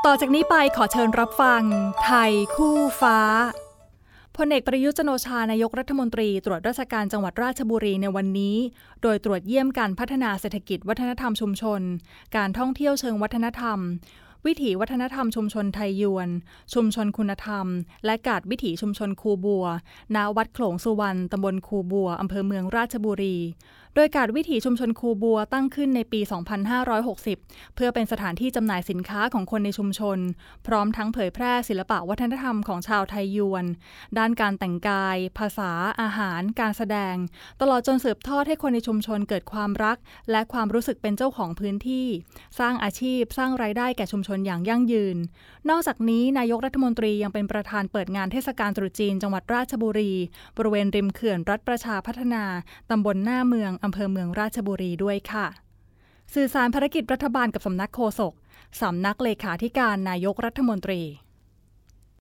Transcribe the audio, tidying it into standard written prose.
ต่อจากนี้ไปขอเชิญรับฟังไทยคู่ฟ้าพลเอกประยุทธ์จันทร์โอชานายกรัฐมนตรีตรวจราชการจังหวัดราชบุรีในวันนี้โดยตรวจเยี่ยมการพัฒนาเศรษฐกิจวัฒนธรรมชุมชนการท่องเที่ยวเชิงวัฒนธรรมวิถีวัฒนธรรมชุมชนไทยยวนชุมชนคุณธรรมและการวิถีชุมชนคูบัวณวัดโขลงสุวรรณตำบลคูบัวอำเภอเมืองราชบุรีโดยการวิถีชุมชนคูบัวตั้งขึ้นในปี 2560 เพื่อเป็นสถานที่จำหน่ายสินค้าของคนในชุมชนพร้อมทั้งเผยแพร่ศิลปะวัฒนธรรมของชาวไทยยวนด้านการแต่งกายภาษาอาหารการแสดงตลอดจนสืบทอดให้คนในชุมชนเกิดความรักและความรู้สึกเป็นเจ้าของพื้นที่สร้างอาชีพสร้างรายได้แก่ชุมชนอย่างยั่งยืนนอกจากนี้นายกรัฐมนตรียังเป็นประธานเปิดงานเทศกาลตรุษจีนจังหวัดราชบุรีบริเวณริมเขื่อนรัฐประชาพัฒนาตำบลหน้าเมืองอำเภอเมืองราชบุรีด้วยค่ะสื่อสารภารกิจรัฐบาลกับสำนักโฆษกสำนักเลขาธิการนายกรัฐมนตรี